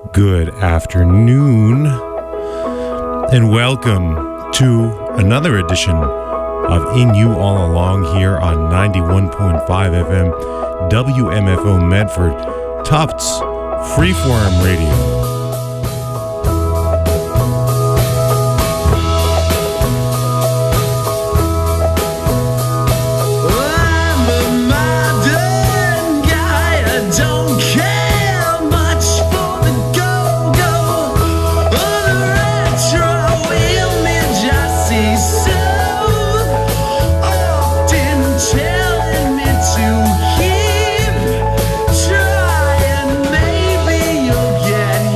Good afternoon, and welcome to another edition of In You All Along here on 91.5 FM, WMFO Medford, Tufts Freeform Radio. Trying, maybe you'll get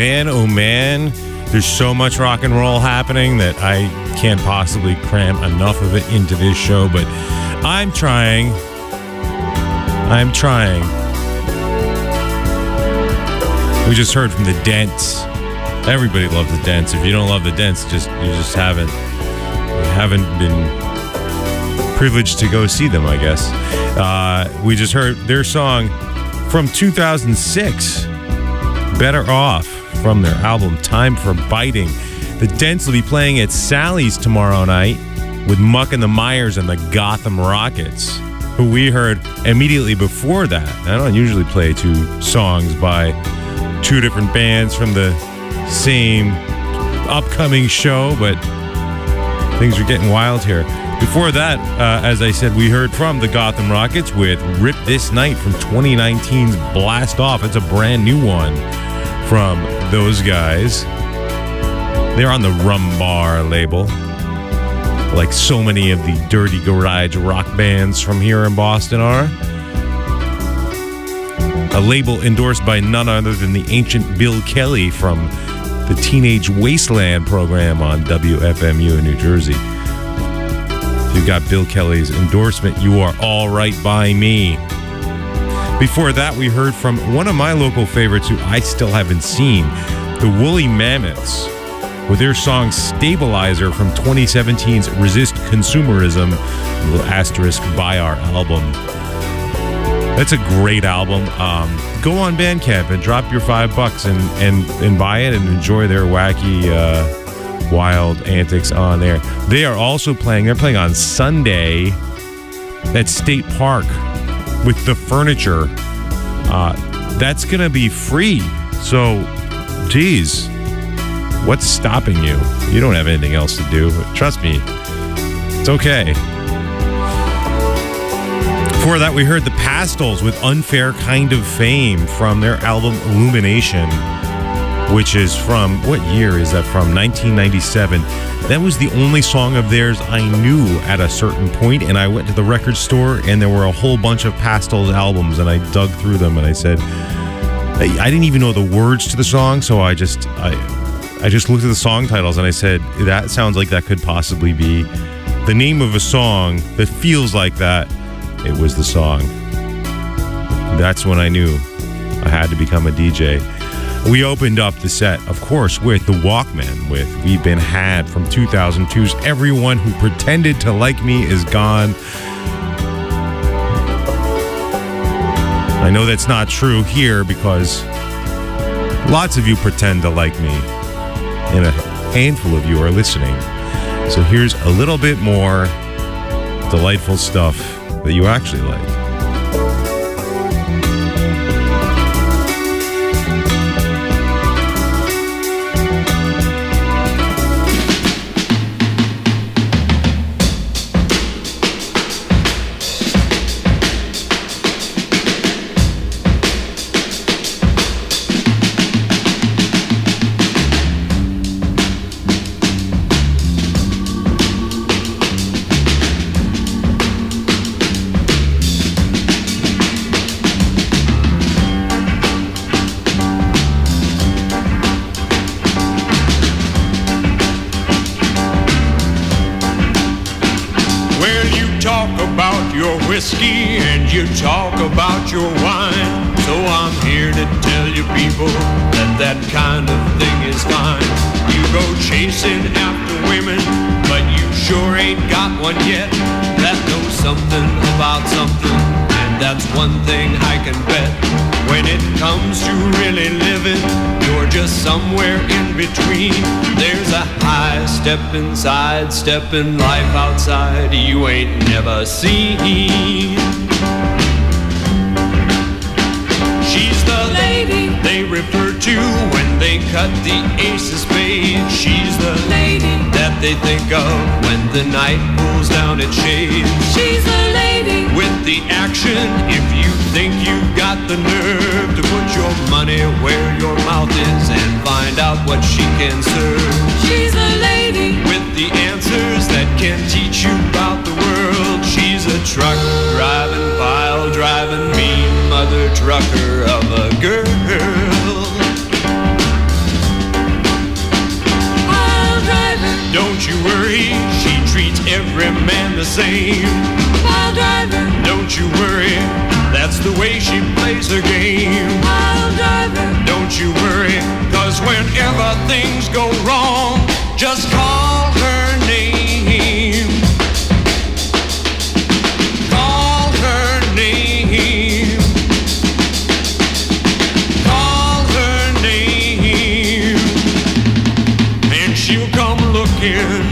oh man, there's so much rock and roll happening that I can't possibly cram enough of it into this show, but I'm trying. We just heard from the Dents. Everybody loves the Dents. If you don't love the Dents, you just haven't been privileged to go see them, I guess. We just heard their song from 2006, Better Off, from their album Time for Biting. The Dents will be playing at Sally's tomorrow night with Muck and the Myers and the Gotham Rockets, who we heard immediately before that. I don't usually play two songs by two different bands from the same upcoming show, but things are getting wild here. Before that, as I said, we heard from the Gotham Rockets with Rip This Night from 2019's Blast Off. It's a brand new one from those guys. They're on the Rumbar label, like so many of the dirty garage rock bands from here in Boston are. A label endorsed by none other than the ancient Bill Kelly from the Teenage Wasteland program on WFMU in New Jersey. If you got Bill Kelly's endorsement, you are all right by me. Before that, we heard from one of my local favorites who I still haven't seen, the Woolly Mammoths, with their song Stabilizer from 2017's Resist Consumerism, little asterisk by our album. That's a great album. Go on Bandcamp and drop your $5 and buy it and enjoy their wacky, wild antics on there. They are also playing. They're playing on Sunday at State Park with The Furniture. That's gonna be free. So, geez, what's stopping you? You don't have anything else to do. Trust me, it's okay. Before that, we heard the Pastels with Unfair Kind of Fame from their album Illumination, which is from, what year is that from? 1997. That was the only song of theirs I knew at a certain point, and I went to the record store and there were a whole bunch of Pastels albums, and I dug through them and I said, I didn't even know the words to the song, so I just looked at the song titles and I said, that sounds like that could possibly be the name of a song that feels like that. It was the song. That's when I knew I had to become a DJ. We opened up the set, of course, with the Walkmen, with We've Been Had from 2002's Everyone Who Pretended to Like Me Is Gone. I know that's not true here because lots of you pretend to like me, and a handful of you are listening. So here's a little bit more delightful stuff that you actually like. Whiskey and you talk about your wine. So I'm here to tell you people that kind of thing is fine. You go chasing after women, but you sure ain't got one yet that knows something about something, and that's one thing I can bet. When it comes to really living, you're just somewhere in between. There's a high step inside, stepping life outside you ain't never seen. She's the lady they refer to when they cut the ace of spades. She's the lady that they think of when the night pulls down its shades. She's the lady with the action if you think you've got the nerve to put your money where your mouth is and find out what she can serve. She's a lady with the answers that can teach you about the world. She's a truck driving, pile driving, mean mother trucker of a girl. Don't you worry, she treats every man the same. Pile driver, Don't you worry, that's the way she plays her game. pile driver, Don't you worry, cause whenever things go wrong, just call her name. Call her name. Call her name. And she'll come looking.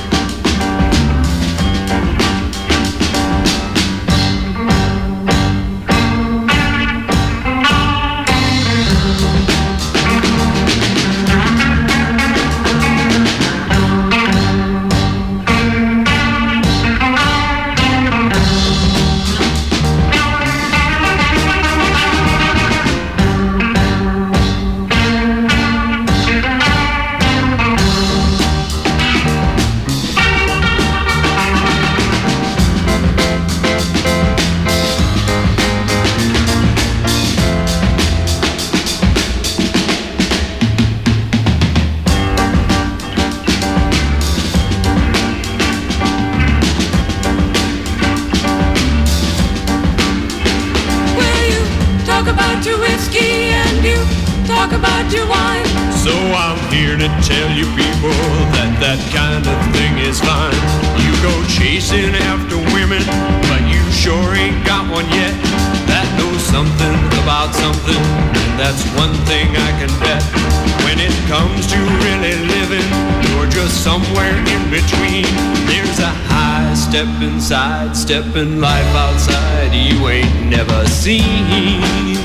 will you talk about your whiskey and you talk about your wine? So I'm here to tell you people that that kind of thing is fine. You go chasing after women, but you sure ain't got one yet. That knows something about something, and that's one thing I can bet. When it comes to really living, you're just somewhere in between. There's a high step inside, stepping life outside you ain't never seen.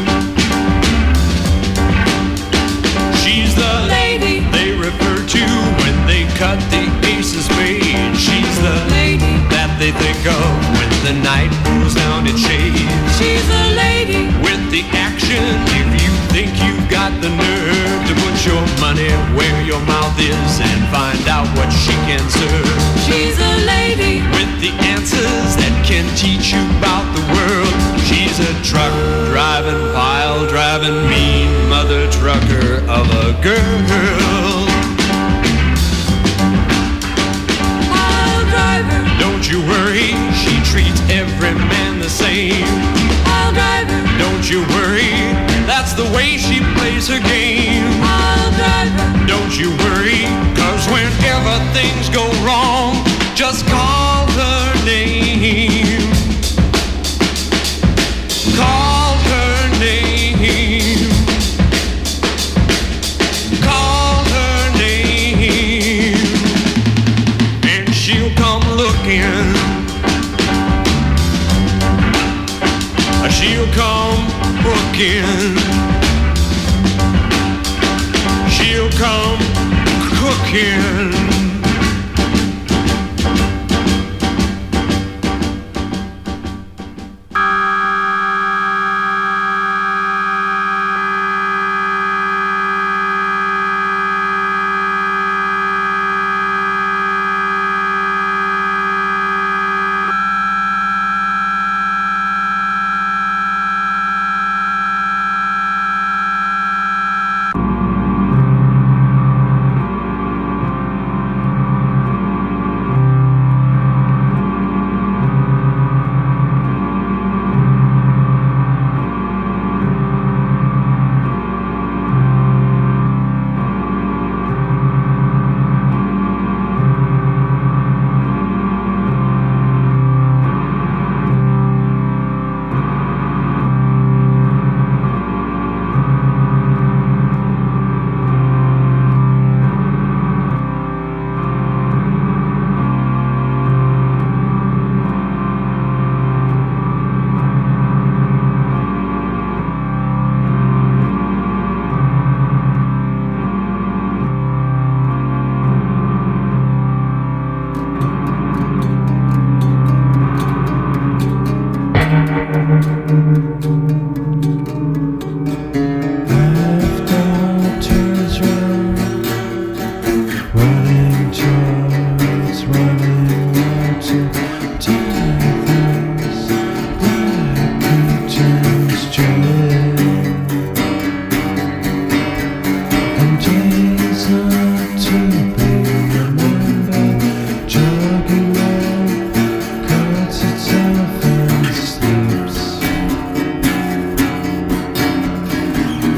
She's the Lady, they refer to when they cut the ace of spades. She's the lady, that they think of when the night goes down in shades. she's a lady, With the action, if you think you've got the nerve to put your money where your mouth is and find out what she can serve. she's a lady, With the answers that can teach you about the world. She's a truck driving, pile driving, mean mother trucker of a girl. pile driver, Don't you worry, she treats every man the same. pile driver, Don't you worry, that's the way she plays her game. pile driver, Don't you worry, cause whenever things go wrong, just call her name. Call her name. Call her name. And she'll come looking. She'll come booking. She'll come cooking.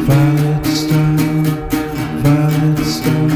Violet star, violet star.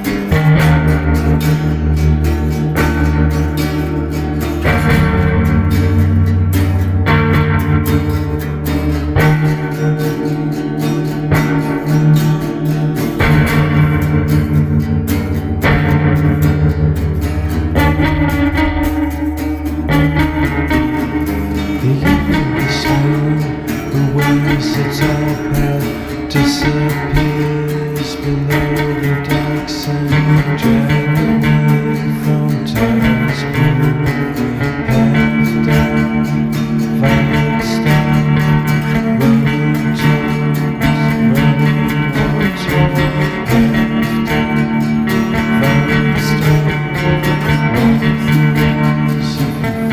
Its all path disappears below the dark sun, dragging me from time's blue. Half down, violet star, rolling tones, running water. Half down, violet star, rolling through walls of the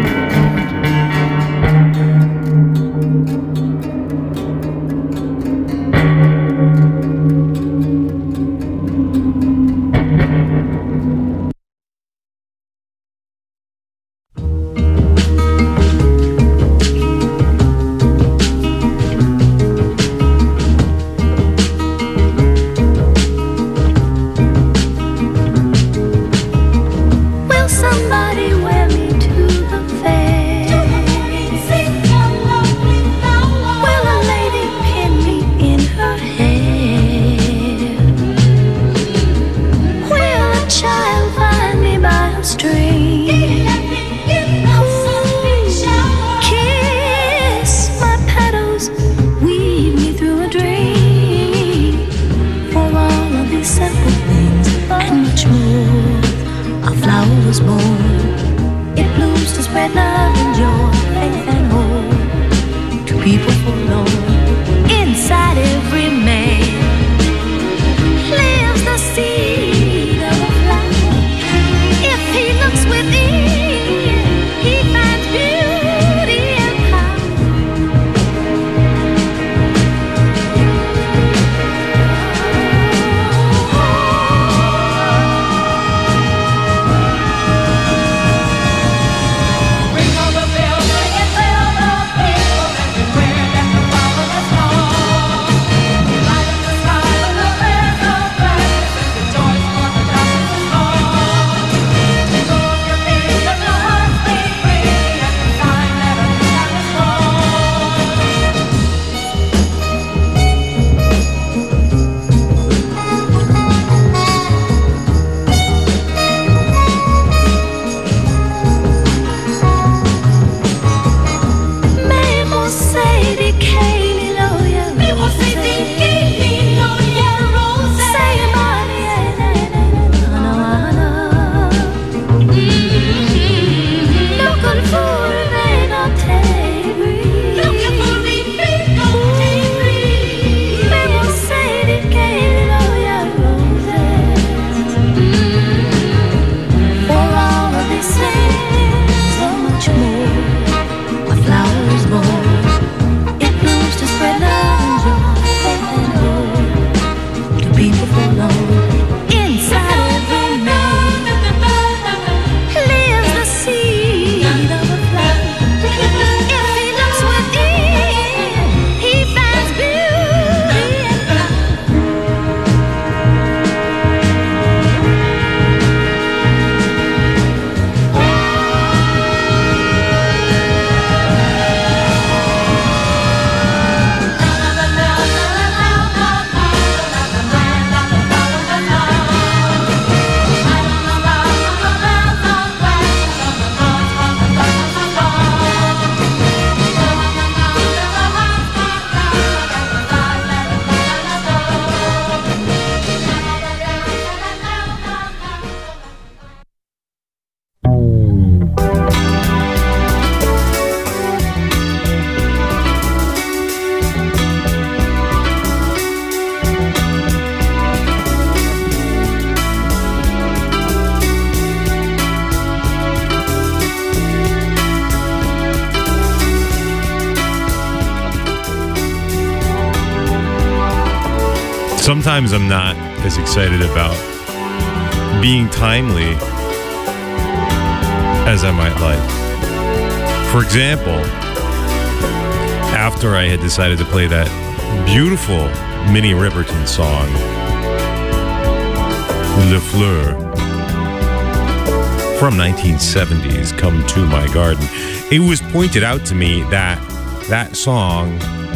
Sometimes I'm not as excited about being timely as I might like. For example, after I had decided to play that beautiful Minnie Riperton song, Le Fleur, from 1970's Come to My Garden. It was pointed out to me that that song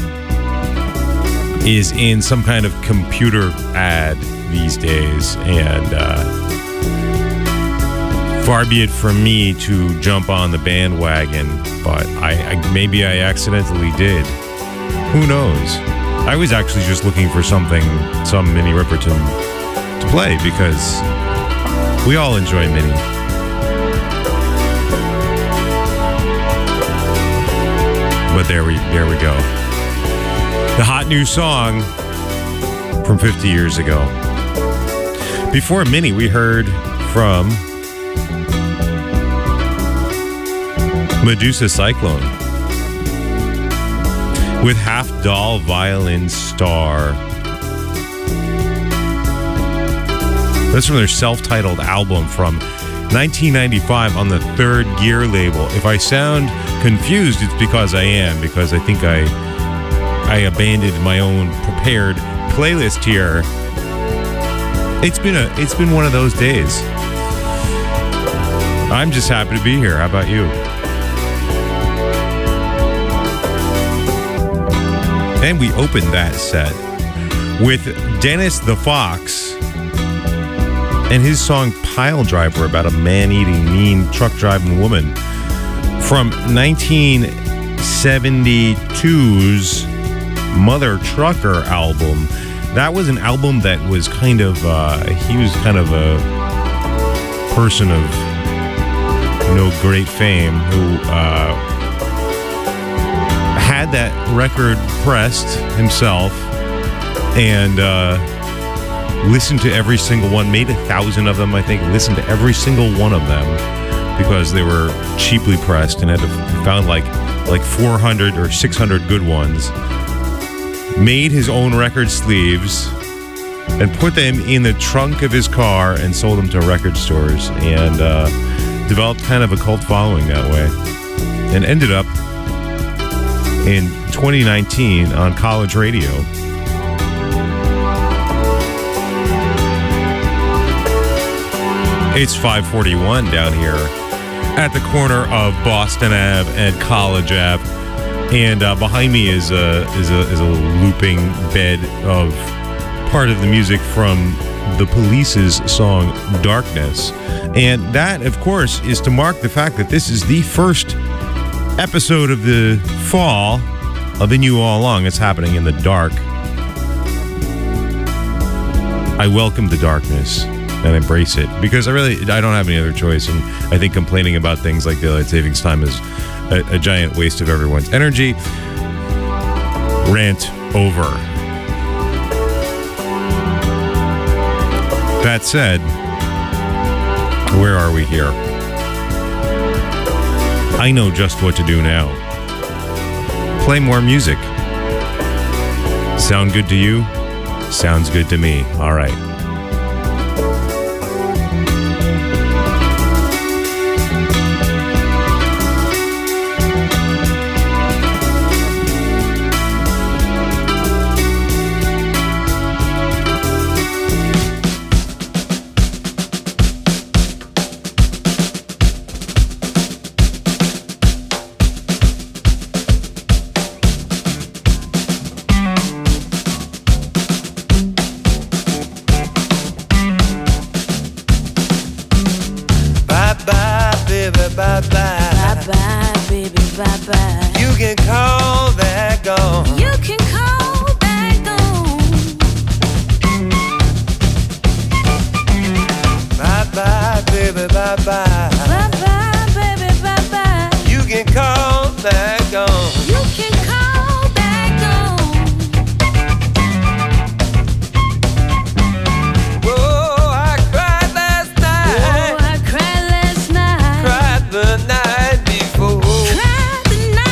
is in some kind of computer ad these days, and far be it from me to jump on the bandwagon, but maybe I accidentally did. Who knows? I was actually just looking for some Minnie Riperton to play, because we all enjoy Minnie. But there we go. The hot new song from 50 years ago. Before Minnie, we heard from Medusa Cyclone with Half Doll Violin Star. That's from their self-titled album from 1995 on the Third Gear label. If I sound confused, it's because I am, because I think I abandoned my own prepared playlist here. It's been one of those days. I'm just happy to be here. How about you? And we opened that set with Dennis the Fox and his song Pile Driver, about a man-eating, mean, truck-driving woman, from 1972's Mother Trucker album. That was an album that was kind of, he was kind of a person of no great fame who had that record pressed himself and listened to every single one, made 1,000 of them, I think, listened to every single one of them because they were cheaply pressed, and found like 400 or 600 good ones. Made his own record sleeves and put them in the trunk of his car and sold them to record stores, and developed kind of a cult following that way, and ended up in 2019 on college radio. It's 5:41 down here at the corner of Boston Ave and College Ave, and behind me is a looping bed of part of the music from The Police's song Darkness, and that, of course, is to mark the fact that this is the first episode of the fall of In You All Along. It's happening in the dark. I welcome the darkness and embrace it, because I don't have any other choice, and I think complaining about things like daylight savings time is a giant waste of everyone's energy. Rant over. That said, where are we here? I know just what to do now. Play more music. Sound good to you? Sounds good to me. All right. Cried the night before. Cried the night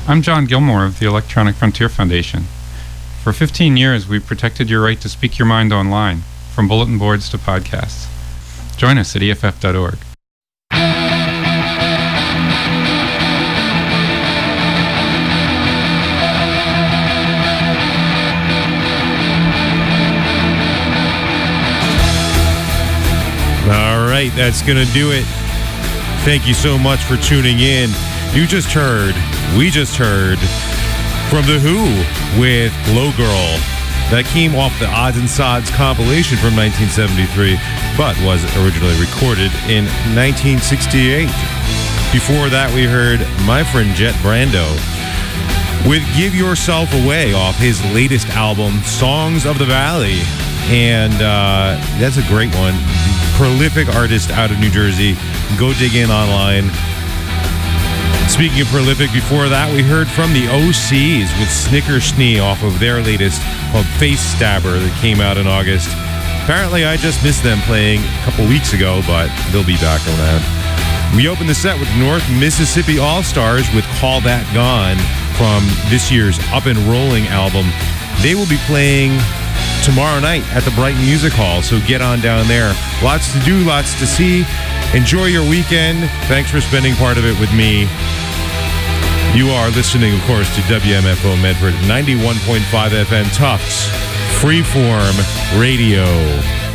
I'm John Gilmore of the Electronic Frontier Foundation. For 15 years, we've protected your right to speak your mind online, from bulletin boards to podcasts. Join us at EFF.org. All right, that's going to do it. Thank you so much for tuning in. We just heard from The Who with Glow Girl. That came off the Odds and Sods compilation from 1973, but was originally recorded in 1968. Before that, we heard my friend Jet Brando with Give Yourself Away off his latest album, Songs of the Valley. And that's a great one. Prolific artist out of New Jersey. Go dig in online. Speaking of prolific, before that, we heard from the OCs with Snickersnee off of their latest called Face Stabber that came out in August. Apparently, I just missed them playing a couple weeks ago, but they'll be back around. We opened the set with North Mississippi All-Stars with Call That Gone from this year's Up and Rolling album. They will be playing tomorrow night at the Brighton Music Hall, so get on down there. Lots to do, lots to see. Enjoy your weekend. Thanks for spending part of it with me. You are listening, of course, to WMFO Medford 91.5 FM Tufts Freeform Radio.